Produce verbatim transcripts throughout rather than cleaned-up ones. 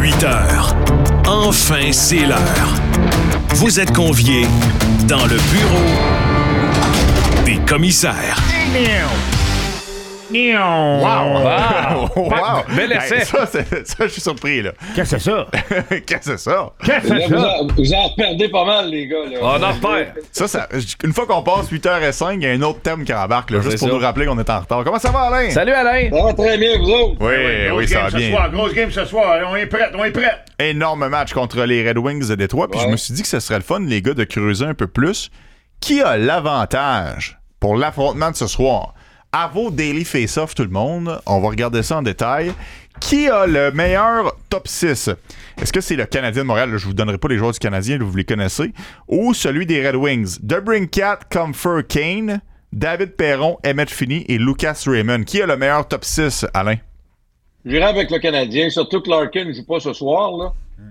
huit heures. Enfin, c'est l'heure. Vous êtes conviés dans le bureau des commissaires. Wow! Wow! Wow! Bel essai! Hey, ça, c'est- ça, je suis surpris, là. Qu'est-ce que c'est ça? Qu'est-ce que c'est ça? Qu'est-ce que Là, c'est vous, ça? en, vous en reperdez pas mal, les gars. Là. On en repère. Ça, ça, une fois qu'on passe huit heures cinq, il y a un autre thème qui embarque, là, Ouais, juste c'est pour ça. nous rappeler qu'on est en retard. Comment ça va, Alain? Salut Alain! Ça va très bien, vous autres? Oui, Grosse oui, ça game va ce bien. soir, grosse game ce soir. On est prêt, on est prêt. Énorme match contre les Red Wings de Détroit. Puis Ouais. je me suis dit que ce serait le fun, les gars, de creuser un peu plus. Qui a l'avantage pour l'affrontement de ce soir? À vos Daily Face-Off, tout le monde, on va regarder ça en détail. Qui a le meilleur top six? Est-ce que c'est le Canadien de Montréal? Là, je vous donnerai pas les joueurs du Canadien, là, vous les connaissez. Ou celui des Red Wings? DeBrincat, Comfer, Kane, David Perron, Emmett Finney et Lucas Raymond. Qui a le meilleur top six, Alain? J'irai avec le Canadien, surtout que Larkin ne joue pas ce soir. Là.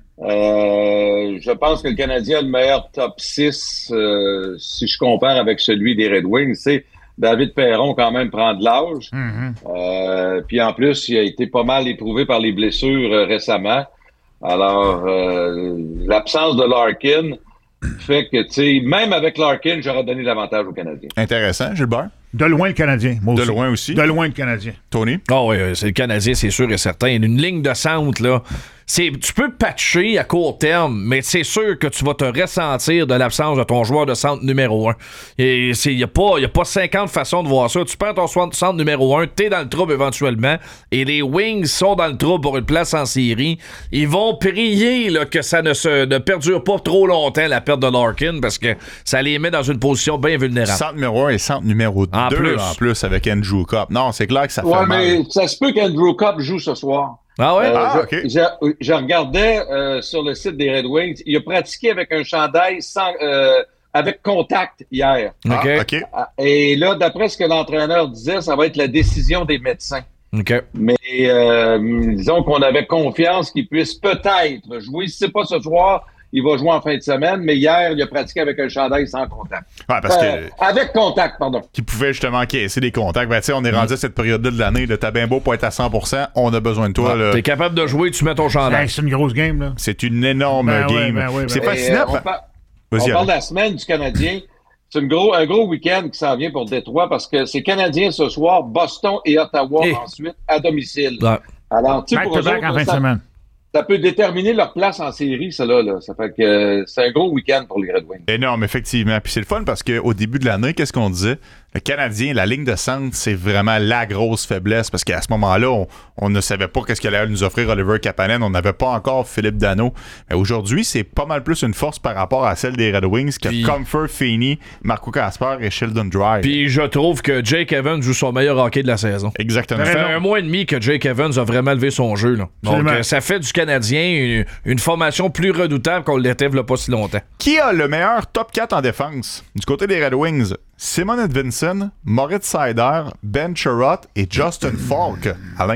Euh, je pense que le Canadien a le meilleur top six euh, si je compare avec celui des Red Wings. C'est David Perron quand même prend de l'âge. Mm-hmm. Euh, puis en plus, il a été pas mal éprouvé par les blessures euh, récemment. Alors, euh, l'absence de Larkin fait que, tu sais, même avec Larkin, j'aurais donné l'avantage aux Canadiens. Intéressant, Gilbert. De loin le Canadien, moi De aussi. loin aussi. De loin le Canadien. Tony? Oh oui, c'est le Canadien, c'est sûr et certain. Une ligne de centre, là. C'est, tu peux patcher à court terme, mais c'est sûr que tu vas te ressentir de l'absence de ton joueur de centre numéro un. Il n'y a, a pas cinquante façons de voir ça. Tu perds ton centre numéro un, t'es dans le trouble éventuellement, et les Wings sont dans le trouble pour une place en série. Ils vont prier là, que ça ne, se, ne perdure pas trop longtemps, la perte de Larkin, parce que ça les met dans une position bien vulnérable. Centre numéro un et centre numéro deux En plus. en plus avec Andrew Copp. Non, c'est clair que ça fait Ouais, mal. mais ça se peut qu'Andrew Copp joue ce soir. Ah ouais? Euh, Ah, je, ok. je- je regardais euh, sur le site des Red Wings. Il a pratiqué avec un chandail sans, euh, avec contact hier. Ah, OK. OK. Ah, Et là, d'après ce que l'entraîneur disait, ça va être la décision des médecins. OK. Mais euh, disons qu'on avait confiance qu'il puisse peut-être jouer. Si c'est pas ce soir, il va jouer en fin de semaine. Mais hier, il a pratiqué avec un chandail sans contact. Ouais, parce Euh, que avec contact, pardon. qui pouvait justement encaisser des contacts. Ben, tu sais, on est rendu à cette période-là de l'année. Là, t'as bien beau pas être à cent pour cent, on a besoin de toi. Là. T'es capable de jouer, tu mets ton chandail. Hey, c'est une grosse game, là. C'est une énorme Ben ouais, game. ben ouais, ben c'est ouais. fascinant. Et, euh, on, par- on Vas-y, parle de Alain. la semaine du Canadien. C'est une gros, un gros week-end qui s'en vient pour Détroit parce que c'est Canadien ce soir, Boston et Ottawa Eh. ensuite à domicile. Ouais. Alors, tu sais, pour eux Back-to-back autres, en fin de ça, semaine. ça peut déterminer leur place en série, ça là. là. Ça fait que euh, c'est un gros week-end pour les Red Wings. Énorme, effectivement. Puis c'est le fun parce qu'au début de l'année, qu'est-ce qu'on disait? Le Canadien, la ligne de centre, c'est vraiment la grosse faiblesse parce qu'à ce moment-là, on, on ne savait pas qu'est-ce qu'allait nous offrir Oliver Kapanen. On n'avait pas encore Philippe Danault. Mais aujourd'hui, c'est pas mal plus une force par rapport à celle des Red Wings que Puis- Comfort, Feeney, Marco Kasper et Sheldon Dry. Puis je trouve que Jake Evans joue son meilleur hockey de la saison. Exactement. Ça fait raison. un mois et demi que Jake Evans a vraiment levé son jeu. Là. Donc, Absolument. euh, ça fait du Canadien une, une formation plus redoutable qu'on l'était il y a pas si longtemps. Qui a le meilleur top quatre en défense? Du côté des Red Wings, Simon Edvinsson, Moritz Seider, Ben Chirot et Justin Falk. Alain?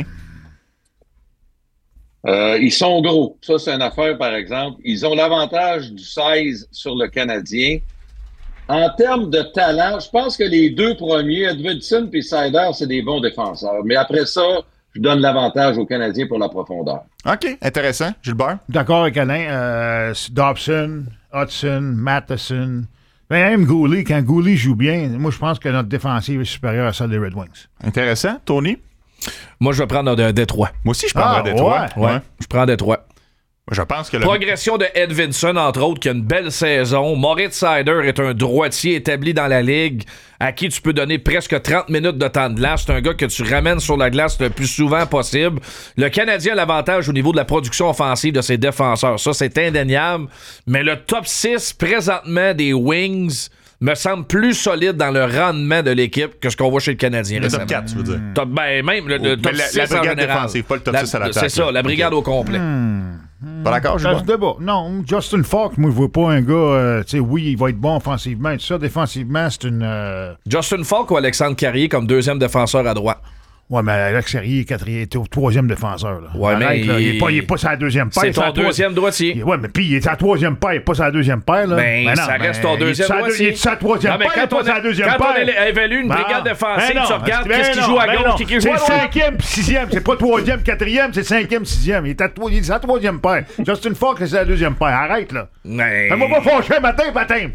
Euh, ils sont gros. Ça, c'est une affaire, par exemple. Ils ont l'avantage du seize sur le Canadien. En termes de talent, je pense que les deux premiers, Edvinsson et Seider, c'est des bons défenseurs. Mais après ça, je donne l'avantage aux Canadiens pour la profondeur. OK, intéressant. Gilbert? D'accord avec Alain. Euh, c'est Dobson, Hudson, Matheson. Ben, même Gouli, quand Gouli joue bien, moi, je pense que notre défensive est supérieure à celle des Red Wings. Intéressant. Tony? Moi, je vais prendre de Détroit. Moi aussi, je prendrais Ah, Détroit. ouais. Ouais, je prends Détroit. Je pense que le... Progression de Edvinsson, entre autres, qui a une belle saison. Moritz Seider est un droitier établi dans la Ligue à qui tu peux donner presque trente minutes de temps de glace. C'est un gars que tu ramènes sur la glace le plus souvent possible. Le Canadien a l'avantage au niveau de la production offensive de ses défenseurs. Ça, c'est indéniable. Mais le top six, présentement, des Wings me semble plus solide dans le rendement de l'équipe que ce qu'on voit chez le Canadien le récemment. top quatre, tu veux dire. Top- ben, même le, le Mais top la- six la en brigade général. défensive, pas le top La- six à l'attaque, C'est ça, là. la brigade Ok. au complet. Pas d'accord, Ça se Gilbert? débat. Non, Justin Falk, moi, je vois pas un gars, euh, tu sais, oui, il va être bon offensivement et tout ça. Défensivement, c'est une... euh, Justin Falk ou Alexandre Carrier comme deuxième défenseur à droite? Ouais, mais Alex Serrier est quatrième, est au troisième défenseur. Là. Ouais, Arrête, mais là, il il- est pas, il est pas sa deuxième paire. C'est ton sa deuxième droitier. Il- Ouais, mais puis il est sa troisième paire, il est pas sa deuxième paire. Là. Ben, non, ça reste ton il est deuxième sa deux- droitier. Il est sa troisième Non, mais paire, il est quand pas on, sa deuxième quand paire. on évalue une Ben, brigade ben défensive, non, tu regardes ben qu'est-ce qui non, joue à ben gauche, non. qui joue C'est à le droite. cinquième puis sixième. C'est pas troisième, quatrième, c'est cinquième, sixième. Il est, à toi- il est sa troisième paire. Justin Falk, c'est la deuxième paire. Arrête, là. Mais... Fais-moi pas fâcher matin, matin.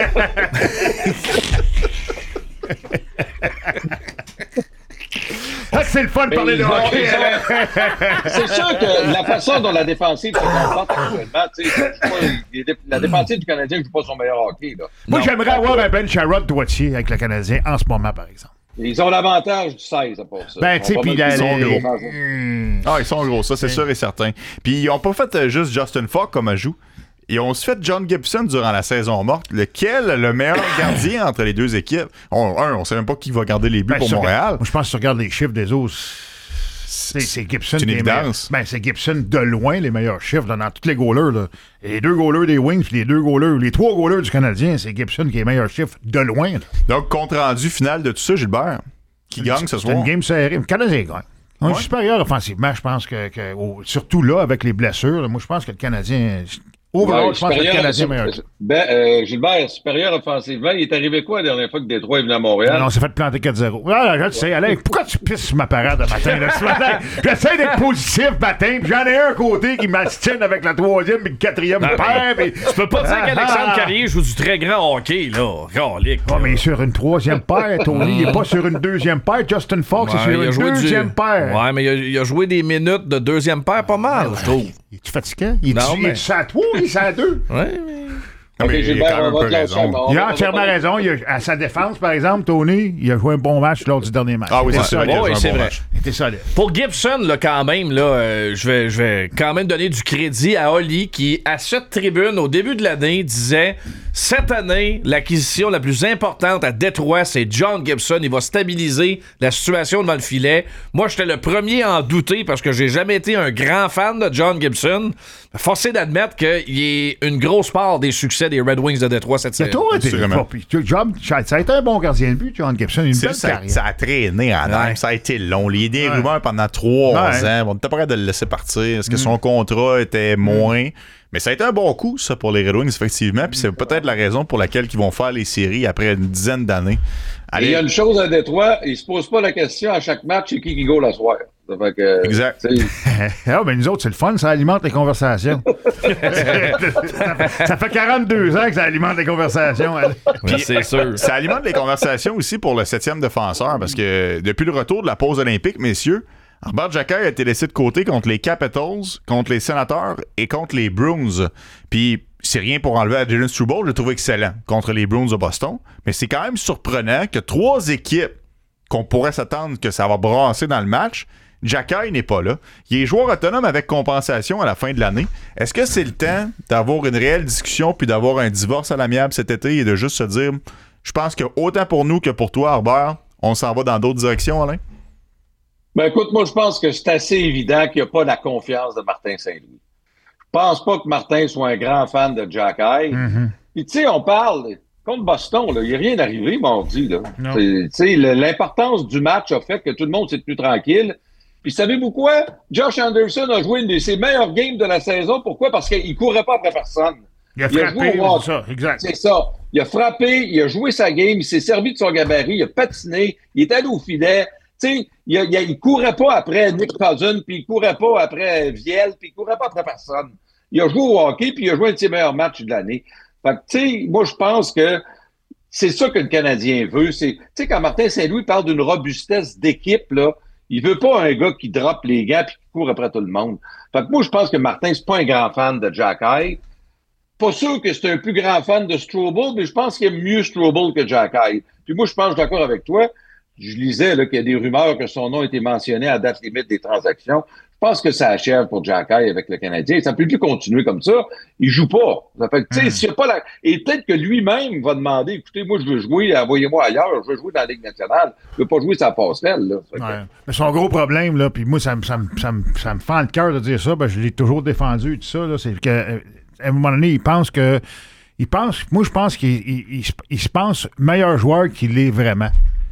Ah, c'est le fun de Mais parler de ils ont- hockey. ils ont- C'est sûr que la façon dont la défensive se comporte actuellement, tu sais, je sais pas, les dé- la défensive du Canadien ne joue pas son meilleur hockey. Là. Moi, Non. j'aimerais avoir un Ben Sherrod droitier avec le Canadien en ce moment, par exemple. Ils ont l'avantage du seize à part ça. Ben, tu sais, On va puis mettre- la- ils sont les- gros. Ah, ils sont gros, ça, c'est sûr et certain. Puis ils ont pas fait euh, juste Justin Falk comme ajout. Ils ont aussi fait John Gibson durant la saison morte. Lequel le meilleur gardien entre les deux équipes? On, un, on sait même pas qui va garder les buts Ben, pour si tu Montréal. regardes- Moi, je pense que si tu regardes les chiffres des autres, c'est c'est Gibson C'est une qui est meilleur. évidence. Ben, c'est Gibson de loin les meilleurs chiffres là, dans tous les goalers. Là. Et les deux goalers des Wings puis les deux goalers, les trois goalers du Canadien, c'est Gibson qui est meilleur chiffre de loin. Là. Donc, compte rendu final de tout ça, Gilbert. Qui gagne ce C'est soir? une game serrée. Le Canadien gagne. On est Ouais. supérieur offensivement, je pense que, que- au- surtout là, avec les blessures, là, moi je pense que le Canadien. Overall, Ouais, je pense que le supérieur- Canadien est meilleur. Ben, euh, Gilbert, supérieur offensivement, il est arrivé quoi la dernière fois que Détroit est venu à Montréal? Non, on s'est fait planter quatre zéro. Ah, je le sais, Alain, pourquoi tu pisses sur ma parade de matin, là, ce matin? J'essaie d'être positif matin, puis j'en ai un côté qui m'astine avec la troisième et le quatrième Ah, paire. puis- Tu peux pas dire Ah, qu'Alexandre ah. Carrier joue du très grand hockey, là. Calique, Oh, là. mais sur une troisième paire, Tony, il n'est pas sur une deuxième paire. Justin Fox, Ouais, c'est sur il a une joué du- deuxième paire. Ouais, mais il a, il a joué des minutes de deuxième paire pas mal, je trouve. Il est-tu fatiguant? Il Non, est-tu mais- mais... à trois ou il est à deux? Ouais, mais... Ah, mais Ok, il a Gilbert, quand même on un va peu te lâcher, raison. on va- Il a on va entièrement parler- raison. Il a- à sa défense, par exemple, Tony, il a joué un bon match lors du dernier match. Ah oui, Il c'est était ça. solide. il a Ouais, joué un c'est bon vrai. match. Il était solide. Pour Gibson, là, quand même, là, euh, je vais, je vais quand même donner du crédit à Oli qui, à cette tribune, au début de l'année, disait cette année, l'acquisition la plus importante à Détroit, c'est John Gibson. Il va stabiliser la situation devant le filet. Moi, j'étais le premier à en douter parce que j'ai jamais été un grand fan de John Gibson. Forcé d'admettre qu'il est une grosse part des succès des Red Wings de Détroit cette Il a saison. toujours été Assurément. pas pire. John- Ça a été un bon gardien de but, John Gibson. Une C'est belle ça, carrière. ça a traîné en Ouais. même. Ça a été long. Il y a des Ouais. rumeurs pendant trois Ouais. ans. On était pas prêt de le laisser partir. Est-ce que son contrat était moins? Mais ça a été un bon coup, ça, pour les Red Wings, effectivement. Puis c'est peut-être la raison pour laquelle ils vont faire les séries après une dizaine d'années. Et il y a une chose à Détroit, ils se posent pas la question à chaque match, c'est qui qui go la soirée. Ça fait que, Exact. tu sais, Ah, mais nous autres, c'est le fun, ça alimente les conversations. ça, fait, ça fait quarante-deux ans que ça alimente les conversations. hein. Oui, c'est sûr. Ça alimente les conversations aussi pour le septième défenseur parce que depuis le retour de la pause olympique, messieurs, Robert Jacquet a été laissé de côté contre les Capitals, contre les Sénateurs et contre les Bruins. Puis c'est rien pour enlever à Jalen Struble, je le trouve excellent contre les Bruins de Boston. Mais c'est quand même surprenant que trois équipes qu'on pourrait s'attendre que ça va brasser dans le match, Jacquet n'est pas là. Il est joueur autonome avec compensation à la fin de l'année. Est-ce que c'est le temps d'avoir une réelle discussion puis d'avoir un divorce à l'amiable cet été et de juste se dire, je pense que autant pour nous que pour toi, Robert, on s'en va dans d'autres directions, Alain? Ben écoute, moi je pense que c'est assez évident qu'il n'y a pas la confiance de Martin Saint-Louis. Je pense pas que Martin soit un grand fan de Jack Hyde. Mhm. Puis tu sais, on parle contre Boston, là, il n'y a rien arrivé mardi. Là. Non. C'est- Tu sais, le- l'importance du match a fait que tout le monde s'est tenu tranquille. Puis savez-vous quoi? Josh Anderson a joué une de ses meilleures games de la saison. Pourquoi? Parce qu'il courait pas après personne. Il a Il a frappé, joué au c'est ça, exact. C'est ça. Il a frappé, il a joué sa game, il s'est servi de son gabarit, il a patiné, il est allé au filet. Tu sais, il, a- il, a- il courait pas après Nick Cousin, puis il courait pas après Viel, puis il courait pas après personne. Il a joué au hockey, puis il a joué un de ses meilleurs matchs de l'année. Fait que, tu sais, moi, je pense que c'est ça que le Canadien veut. C'est, tu sais, quand Martin Saint-Louis parle d'une robustesse d'équipe, là, il veut pas un gars qui droppe les gants puis qui court après tout le monde. Fait que moi, je pense que Martin, c'est pas un grand fan de Jack Hyde. Pas sûr que c'est un plus grand fan de Struble, mais je pense qu'il aime mieux Struble que Jack Hyde. Puis moi, je pense, je suis d'accord avec toi. Je lisais là, qu'il y a des rumeurs que son nom a été mentionné à date limite des transactions. Je pense que ça achève pour Jack Hyde avec le Canadien. Ça ne peut plus continuer comme ça. Il joue pas. Ça fait que, tu sais, s'il y a pas la... Et peut-être que lui-même va demander, écoutez, moi, je veux jouer, envoyez-moi ailleurs, je veux jouer dans la Ligue nationale. Je veux pas jouer sa passerelle, là. Fait que- Ouais. Mais son gros problème, là, puis moi, ça, me- ça, me- ça, me- ça me fend le cœur de dire ça, ben, je l'ai toujours défendu, tout ça, là, c'est que euh, à un moment donné, il pense que. Il pense, moi, je pense qu'il il, il se- il se pense meilleur joueur qu'il est vraiment.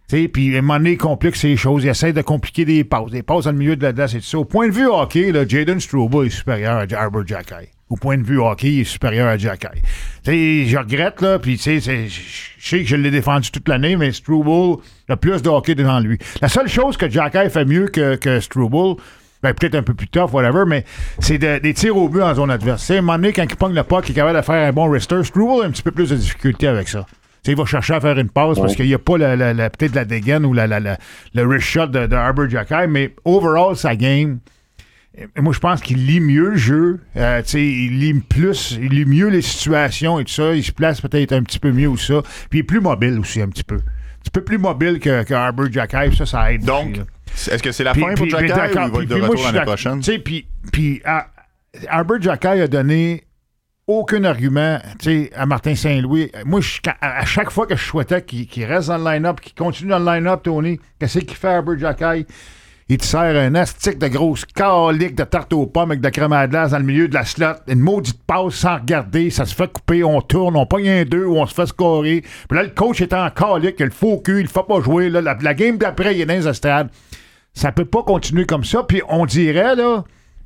Puis, à un moment donné, il complique ces choses. Il essaie de compliquer des passes. Des passes dans le milieu de la glace et tout ça. Au point de vue hockey, là, Jaden Struble est supérieur à Arber Xhekaj. Au point de vue hockey, il est supérieur à Xhekaj. Tu sais, je regrette, là, puis tu sais, je sais que je l'ai défendu toute l'année, mais Struble a plus de hockey devant lui. La seule chose que Xhekaj fait mieux que, que Struble, ben, peut-être un peu plus tough, whatever, mais c'est de, des tirs au but en zone adverse. À un moment donné, quand il pogne le puck, il est capable de faire un bon wrister. Struble a un petit peu plus de difficulté avec ça. T'sais, il va chercher à faire une passe ouais. parce qu'il n'y a pas la, la, la, peut-être la dégaine ou la, la, la, le wrist shot de, de Arber Xhekaj, mais overall, sa game, moi, je pense qu'il lit mieux le jeu. Euh, il lit plus, il lit mieux les situations et tout ça. Il se place peut-être un petit peu mieux ou ça. Puis il est plus mobile aussi, un petit peu. Un petit peu plus mobile que, que Arber Xhekaj, ça, ça aide. Donc, aussi, est-ce que c'est la puis, fin pour Xhekaj ou il va être de retour l'année prochaine? Puis, puis Arber Xhekaj a donné aucun argument à Martin Saint-Louis. Moi, je, à, à chaque fois que je souhaitais qu'il, qu'il reste dans le line-up, qu'il continue dans le line-up, Tony, qu'est-ce qu'il fait Arber Xhekaj? Il te sert un astique de grosse calique de tarte aux pommes avec de la crème à glace dans le milieu de la slot. Une maudite passe sans regarder. Ça se fait couper, on tourne, on pogne un deux ou on se fait scorer. Puis là, le coach est en calique, il a le faux cul, il le fait pas jouer. Là, la, la game d'après, il est dans les estrades. Ça peut pas continuer comme ça. Puis on dirait, là,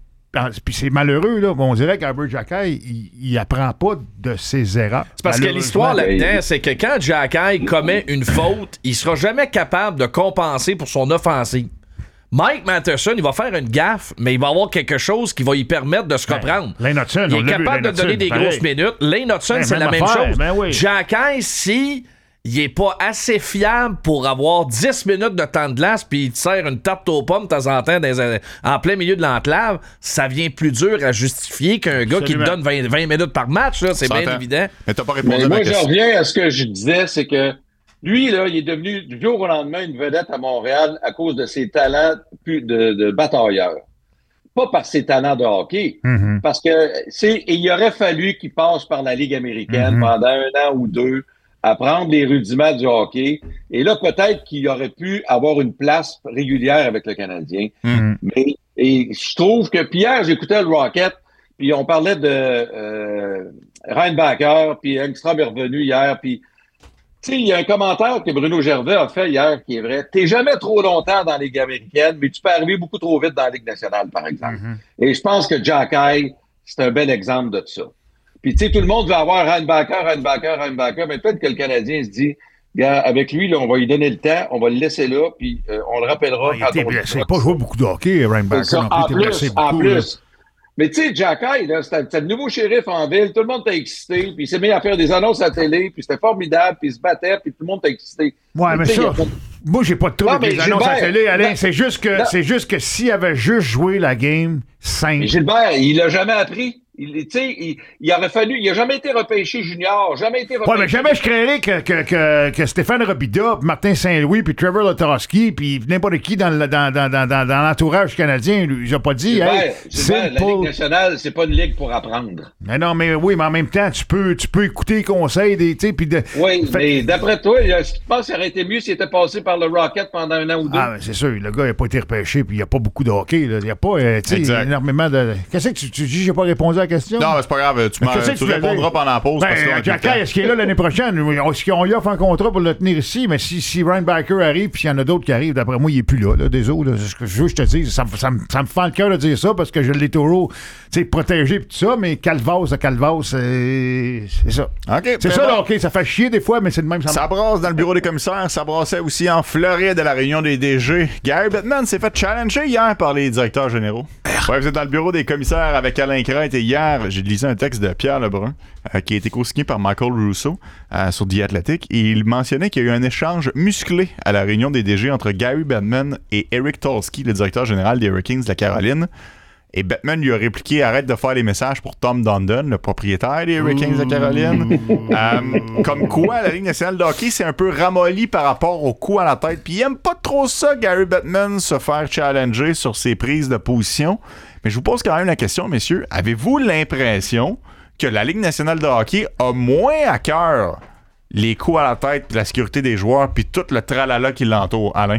puis c'est malheureux, là, on dirait qu'Arber Xhekaj, il, il apprend pas de ses erreurs. C'est parce que l'histoire là-dedans, c'est que quand Xhekaj commet une faute, il sera jamais capable de compenser pour son offensive. Mike Matheson, il va faire une gaffe, mais il va avoir quelque chose qui va lui permettre de se reprendre. Ben, Lane Hudson, il est capable de donner des pareil. grosses minutes. Lane Hudson, ben, c'est la même affaire, chose. Ben oui. Xhekaj, si il est pas assez fiable pour avoir dix minutes de temps de glace puis il te sert une tarte aux pommes de temps en temps dans, en plein milieu de l'enclave, ça vient plus dur à justifier qu'un gars qui te donne vingt, vingt minutes par match. Là, c'est bien évident. Mais t'as pas répondu mais à moi, ma je question. reviens à ce que je disais, c'est que lui, là, il est devenu du jour au lendemain une vedette à Montréal à cause de ses talents de, de batailleur. Pas par ses talents de hockey, mm-hmm. parce que c'est, il aurait fallu qu'il passe par la Ligue américaine mm-hmm. pendant un an ou deux, apprendre les rudiments du hockey. Et là, peut-être qu'il aurait pu avoir une place régulière avec le Canadien. Mm-hmm. Mais et je trouve que, puis hier, j'écoutais le Rocket, puis on parlait de euh, Reinbacher, puis Engstrom est revenu hier, puis tu sais, il y a un commentaire que Bruno Gervais a fait hier qui est vrai. T'es jamais trop longtemps dans la Ligue américaine, mais tu peux arriver beaucoup trop vite dans la Ligue nationale, par exemple. Mm-hmm. Et je pense que Xhekaj, c'est un bel exemple de ça. Puis, tu sais, tout le monde veut avoir Reinbacher, Reinbacher, Reinbacher, mais peut-être que le Canadien se dit, gars, avec lui, là, on va lui donner le temps, on va le laisser là, puis euh, on le rappellera. Ah, il était blessé. Il n'a pas joué beaucoup de hockey, Reinbacher. En plus, en plus. Mais tu sais, Xhekaj, c'était, c'était le nouveau shérif en ville, tout le monde était excité, puis il s'est mis à faire des annonces à la télé, puis c'était formidable, puis il se battait, puis tout le monde était excité. Ouais, mais, mais ça, pas... moi, j'ai pas de tout avec les annonces à la télé, Alain, ben, c'est juste que non. c'est juste que s'il avait juste joué la game simple... Mais Gilbert, il l'a jamais appris. Il, il, il aurait fallu, il n'a jamais été repêché junior, jamais été repêché. Ouais, mais jamais je créerais que, que, que, que Stéphane Robida, Martin Saint-Louis, puis Trevor Lotarski, puis n'importe qui dans, le, dans, dans, dans, dans l'entourage canadien, lui, il a pas dit. Gilbert, hey, Gilbert, la Ligue nationale, c'est pas une ligue pour apprendre. Mais non, mais oui, mais en même temps, tu peux, tu peux écouter les conseils des, tu sais, puis de. Oui, fait... mais d'après toi, est-ce que tu penses qu'il aurait été mieux s'il était passé par le Rocket pendant un an ou deux? Ah, ben c'est sûr, le gars, il n'a pas été repêché, puis il n'y a pas beaucoup de hockey, là. Il n'y a pas, euh, tu sais, énormément de. Qu'est-ce que tu, tu dis, j'ai pas répondu à la question? Non, mais c'est pas grave. Tu, tu, tu répondras pendant la pause. Ben, Xhekaj, est-ce qu'il est là l'année prochaine? Est-ce qu'on lui offre un contrat pour le tenir ici? Mais si, si Reinbacher arrive puis s'il y en a d'autres qui arrivent, d'après moi, il n'est plus là. là désolé. Là, ce que je veux que je te dise, ça, ça, ça me fend le cœur de dire ça parce que je l'ai toujours protégé et tout ça, mais Calvas à Calvas, c'est, c'est ça. Okay, c'est ça, bon. Là, OK, ça fait chier des fois, mais c'est le même. Ça, ça brasse dans le bureau des commissaires, ça brassait aussi en Floride à la réunion des D G. Gary Bettman s'est fait challenger hier par les directeurs généraux. Ouais, vous êtes dans le bureau des commissaires avec Alain Crête et hier, j'ai lisé un texte de Pierre Lebrun euh, qui a été co-signé par Michael Russo euh, sur The Athletic et il mentionnait qu'il y a eu un échange musclé à la réunion des D G entre Gary Bettman et Eric Tulsky, le directeur général des Hurricanes de la Caroline. Et Bettman lui a répliqué « Arrête de faire les messages pour Tom Dundon, le propriétaire des Hurricanes de Caroline. » euh, Comme quoi, la Ligue nationale de hockey s'est un peu ramollie par rapport au coup à la tête. Puis il aime pas trop ça, Gary Bettman, se faire challenger sur ses prises de position. Mais je vous pose quand même la question, messieurs. Avez-vous l'impression que la Ligue nationale de hockey a moins à cœur les coups à la tête, puis la sécurité des joueurs, puis tout le tralala qui l'entoure, Alain?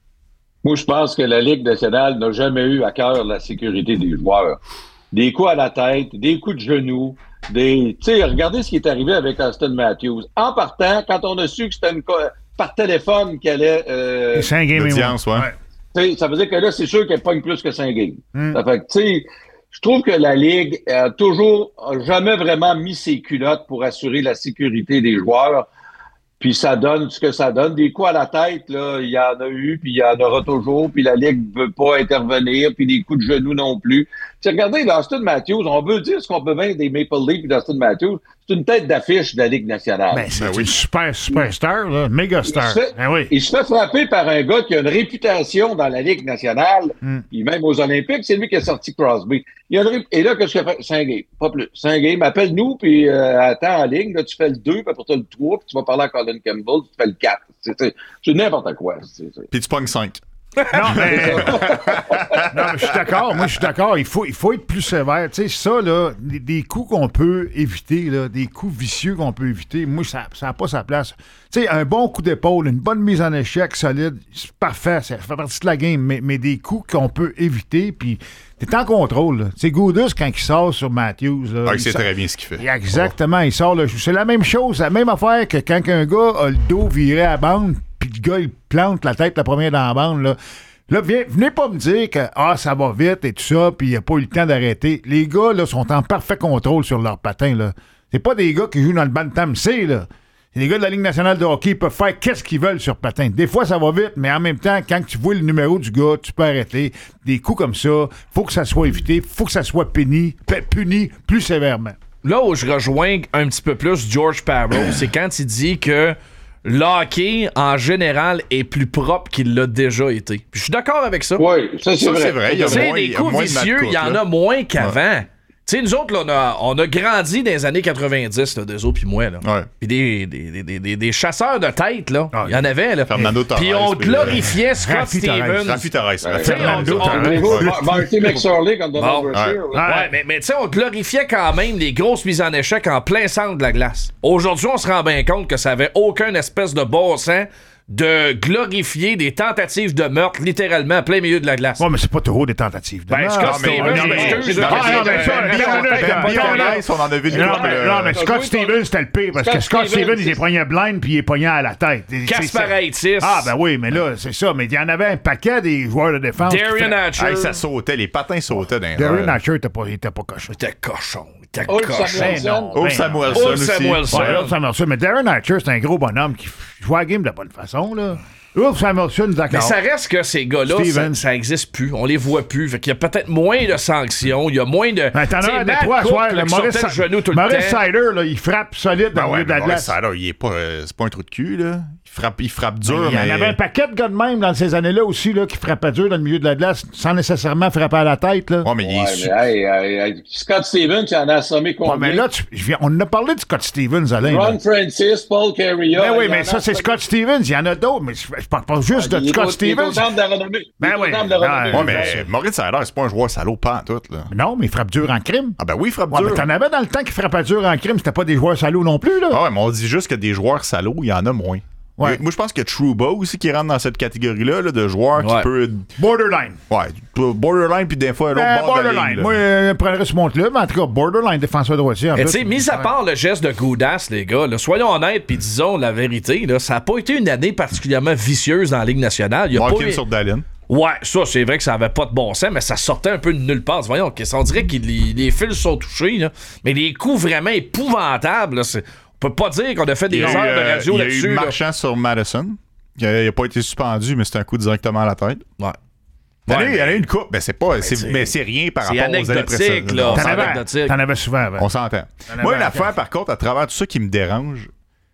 Moi, je pense que la Ligue nationale n'a jamais eu à cœur la sécurité des joueurs. Des coups à la tête, des coups de genoux, des... Tu sais, regardez ce qui est arrivé avec Austin Matthews. En partant, quand on a su que c'était une, par téléphone qu'elle est... Euh, cinq games l'audience, ouais. ouais. Ça veut dire que là, c'est sûr qu'elle pogne plus que cinq games. Mm. Ça fait que, tu sais, je trouve que la Ligue a toujours, a jamais vraiment mis ses culottes pour assurer la sécurité des joueurs. Puis ça donne ce que ça donne. Des coups à la tête, là, il y en a eu, puis il y en aura toujours, puis la Ligue ne veut pas intervenir, puis des coups de genoux non plus. Puis regardez, Austin Matthews, on veut dire ce qu'on peut bien des Maple Leafs et d'Austin Matthews, c'est une tête d'affiche de la Ligue nationale. Ben, c'est Ben oui. une super, superstar, là, méga star. Il se, fait, ben oui. il se fait frapper par un gars qui a une réputation dans la Ligue nationale, Mm. puis même aux Olympiques, c'est lui qui a sorti Crosby. Il a une ré... Et là, qu'est-ce qu'il a fait? cinq games, pas plus. cinq games, appelle-nous, puis euh, attends en ligne, là, tu fais le deux, puis après tu as le trois, puis tu vas parler à Colin Campbell, tu fais le quatre. C'est, c'est, c'est n'importe quoi. C'est, c'est. Puis tu pognes cinq. Non, mais. non, mais je suis d'accord. Moi, je suis d'accord. Il faut, il faut être plus sévère. Tu sais, ça, là, des, des coups qu'on peut éviter, là, des coups vicieux qu'on peut éviter, moi, ça n'a pas sa place. Tu sais, un bon coup d'épaule, une bonne mise en échec solide, c'est parfait. Ça fait partie de la game. Mais, mais des coups qu'on peut éviter, puis t'es en contrôle. Tu sais, Goudus, quand il sort sur Matthews. Là, Ah, il il sait sort- très bien ce qu'il fait. Exactement. Il sort le. C'est la même chose, la même affaire que quand un gars a le dos viré à la bande, puis le gars, il plante la tête la première dans la bande, là. Là, viens, venez pas me dire que ah, ça va vite et tout ça, puis il n'y a pas eu le temps d'arrêter. Les gars, là, sont en parfait contrôle sur leur patin, là. C'est pas des gars qui jouent dans le Bantam C, là. C'est des gars de la Ligue nationale de hockey, ils peuvent faire qu'est-ce qu'ils veulent sur patin. Des fois, ça va vite, mais en même temps, quand tu vois le numéro du gars, tu peux arrêter. Des coups comme ça, faut que ça soit évité, faut que ça soit puni, p- puni plus sévèrement. Là où je rejoins un petit peu plus George Parros, c'est quand il dit que le hockey, en général, est plus propre qu'il l'a déjà été. Puis je suis d'accord avec ça. Oui, ça, c'est Ça, vrai. c'est vrai. Il y a Tu sais, moins- il des y a coups moins de vicieux, match il y en cook, là. a moins qu'avant. Tu sais, nous autres, là, on, a, on a grandi dans les années quatre-vingt-dix, là, des autres puis moi. Là. Ouais. Puis des, des, des, des, des, des chasseurs de tête, là. Ah, il y en avait, là. Fernando Torres. Puis on puis, glorifiait Scott Rafi Torres. Stevens. Rafi Torres. Ouais, Rafi tu sais, Fernando on- on- Torres. Voulez-vous Mar- Marty McSorley contre Donald Bon, Brashear, ouais. là? Ouais, mais, mais tu sais, on glorifiait quand même les grosses mises en échec en plein centre de la glace. Aujourd'hui, on se rend bien compte que ça avait aucun espèce de bon sens de glorifier des tentatives de meurtre littéralement en plein milieu de la glace. Ouais, mais c'est pas trop des tentatives. de Ben, meurtre. Scott Non, mais- Stevens, non, mais- excuse, non, là, mais- c'est- non, mais ça, euh, bien euh, honnête, euh, bien Bien honnête. honnête, on en a vu une Non, couple, mais, euh, non, mais Scott Scott Stevens- Stevens, c'était le pire, parce que Scott Scott Stevens, Stevens, il est pogné blind, puis il est pogné à la tête. C'est- c'est- Kasparaitis. Ah, ben oui, mais là, c'est ça. Mais il y en avait un paquet des joueurs de défense. qui Darian fait- Hatcher. Hey, ça sautait, les patins sautaient dans les Darian airs. Hatcher, t'as pas, il était pas cochon. Il était cochon. Il était Ulf cochon. Samuelsson. Ben non. Oh, Ben Samuelson Oh, aussi. Samuelson. Ouais, Ulf Samuelsson. Mais Darren Hatcher, c'est un gros bonhomme qui joue à la game de la bonne façon, là. Ulf Samuelsson, d'accord. Mais ça reste que ces gars-là, ça, Stevens. ça existe plus. On les voit plus. Fait qu'il y a peut-être moins de sanctions. Il y a moins de. Ben, t'en T'sais, as un de Matt toi, Cook, soir, là, le qui Maurice, sortait le genou tout le Maurice temps. Sider, là, il frappe solide dans Ben le ouais, milieu de la mais glace. ça, là, il est pas, euh, c'est pas un trou de cul, là. Il frappe, il frappe dur, Il y mais... en avait un paquet de gars de même dans ces années-là aussi, là, qui frappaient dur dans le milieu de la glace, sans nécessairement frapper à la tête, là. Ouais, mais il est... Ouais, su- mais hey, hey, hey, Scott Stevens, il en a assommé Ouais, combien? mais là, tu- je viens- on en a parlé de Scott Stevens, Alain. là. Ron Francis, Paul Carrier. Ben oui, il mais en ça, a c'est assommé- Scott Stevens. Il y en a d'autres, mais je je parle pas juste Il de est Scott au- il est au Stevens. temple de la renommée. Ben Il est au oui. temple de la renommée. Ouais, Ouais, mais Maurice Sider, c'est pas un joueur salaud, pas en tout, là. Non, mais il frappe dur en crime. Ah ben oui, il frappe Ouais, dur. mais t'en avais dans le temps qui frappait dur en crime, c'était pas des joueurs salauds non plus, là. Ah ouais, mais on dit juste que des joueurs salauds, il y en a moins. Ouais. Moi, je pense que Trouba aussi qui rentre dans cette catégorie-là, là, de joueurs Ouais. qui peut... Borderline. Ouais, borderline, puis des fois, l'autre Ben, bord de la ligne, borderline. là. Moi, euh, je prendrais ce monte-là, mais en tout cas, borderline, défenseur droitier. en Mais plus. tu sais, mis à part le geste de Goudas, les gars, là, soyons honnêtes puis disons la vérité, là, ça n'a pas été une année particulièrement vicieuse dans la Ligue nationale. Il y a Markin pas eu- sur Dallin. Ouais, ça, c'est vrai que ça avait pas de bon sens, mais ça sortait un peu de nulle part. Voyons, on dirait que les, les fils sont touchés, là. Mais les coups vraiment épouvantables, là, c'est- on peut pas dire qu'on a fait des Il y a eu, heures de euh, radio il y a là-dessus. eu là. Marchand sur Madison. Il a, il a pas été suspendu, mais c'était un coup directement à la tête. Ouais. Il y en a Ouais, eu- il y en a eu une coupe, mais c'est pas, c'est- c'est- mais c'est rien par c'est rapport aux années anecdotique, précédentes. là. On T'en c'est s'entend. avais, anecdotique. t'en avais souvent avant. On s'entend. avais Moi, une un affaire, cas. par contre, à travers tout ça qui me dérange,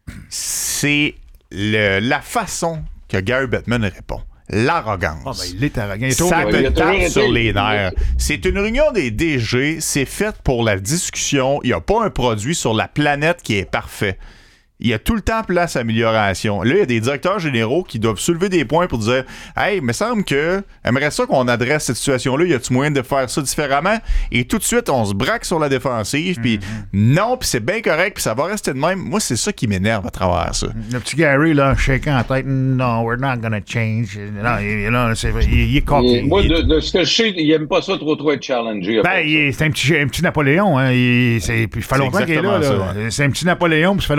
c'est le- la façon que Gary Bettman répond. L'arrogance. Ah, ben, il est arrogant. Il est Ça trop- te il a toujours tape été- sur les nerfs. C'est une réunion des D G, c'est fait pour la discussion. Il n'y a pas un produit sur la planète qui est parfait. Il y a tout le temps place à amélioration. Là, il y a des directeurs généraux qui doivent soulever des points pour dire « Hey, il me semble que aimerait ça qu'on adresse cette situation-là. Y a-tu moyen de faire ça différemment? » Et tout de suite, on se braque sur la défensive. Puis non, puis c'est bien correct, puis ça va rester de même. Moi, c'est ça qui m'énerve à travers ça. Le petit Gary, là, shaking en tête. No, we're not gonna change. Non, il, là, c'est, il, il est coquille. Et Moi, Il- de, de ce que je sais, il aime pas ça trop trop être challengé. Ben, il est- c'est un petit, un petit Napoléon. Hein. Il, c'est, puis ça fait C'est longtemps qu'il est là. exactement là. ça, ouais. C'est un petit Napoléon, puis ça fait longtemps qu'il est là.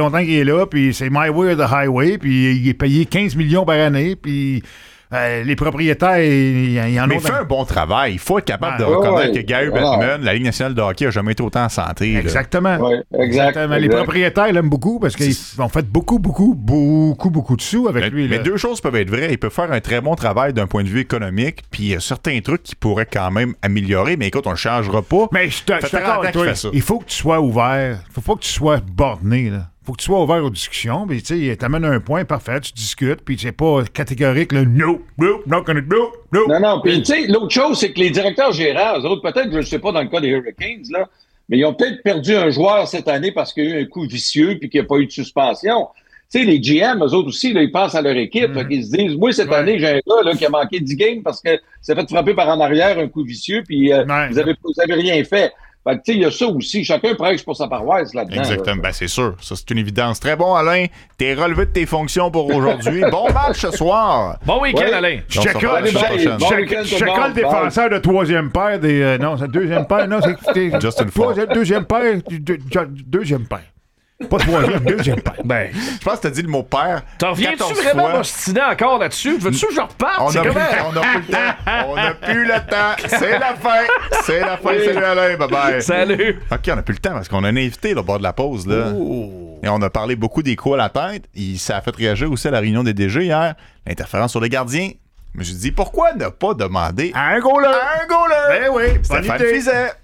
là, puis c'est My Way or the Highway, puis il est payé quinze millions par année, puis euh, les propriétaires, il y en ont... Mais il fait un bon travail. Il faut être capable de Ouais, reconnaître ouais, que Gary voilà. Bettman, la Ligue nationale de hockey, n'a jamais été autant en santé. là. Exactement. Ouais, exact, Exactement. Les exact. propriétaires l'aiment beaucoup parce qu'ils ont fait beaucoup, beaucoup, beaucoup, beaucoup de sous avec Mais, lui. mais là. deux choses peuvent être vraies. Il peut faire un très bon travail d'un point de vue économique, puis il y a certains trucs qui pourraient quand même améliorer, mais écoute, on ne changera pas. Mais je te- je suis Fait d'accord avec trente ans qu'il toi. fait ça. Il faut que tu sois ouvert. Il faut pas que tu sois borné. Là. Faut que tu sois ouvert aux discussions. Puis, tu sais, t'amènes un point parfait, tu discutes, puis c'est pas catégorique, là, no, no, not gonna do, no. Non, non. Puis, tu sais, l'autre chose, c'est que les directeurs gérants, eux autres, peut-être, je ne sais pas dans le cas des Hurricanes, là, mais ils ont peut-être perdu un joueur cette année parce qu'il y a eu un coup vicieux puis qu'il n'y a pas eu de suspension. Tu sais, les G M, eux autres aussi, là, ils pensent à leur équipe. Mm-hmm. Ils se disent, moi, cette Ouais. année, j'ai un gars là, qui a manqué dix games parce que s'est fait frapper par en arrière un coup vicieux, puis euh, Ouais. vous avez, vous avez rien fait. Fait que, tu sais, il y a ça aussi. Chacun prêche pour sa paroisse là-dedans. Exactement, là. ben c'est sûr. Ça, c'est une évidence. Très bon, Alain. T'es relevé de tes fonctions pour aujourd'hui. Bon match ce soir. Bon week-end, Ouais. Alain. Je On se checkera reparle la Allez, semaine bye. prochaine. Bon check- week-end, tout je le checkera monde. le défenseur de troisième paire des. euh, non, c'est le deuxième paire. Non, c'est. c'est- Justin troisième- Deuxième paire. du- du- du- Deuxième paire. Pas troisième, deuxième paire. Ben, Je pense que t'as dit le mot père. t'en reviens-tu quatorze vraiment fois. m'ostiner encore là-dessus? Veux-tu que je reparte? On C'est n'a plus, comment? on a plus le temps. On n'a plus le temps. C'est la fin. C'est la fin. Salut Alain. Bye bye. Salut! OK, on n'a plus le temps parce qu'on a un invité là, au bord de la pause. Là. Et on a parlé beaucoup des coups à la tête. Il, ça a fait réagir aussi à la réunion des D G hier. L'interférence sur les gardiens. Mais je dis, pourquoi ne pas demander Un goaler. un goaler? Ben oui, bonne Stéphane idée. Fiset.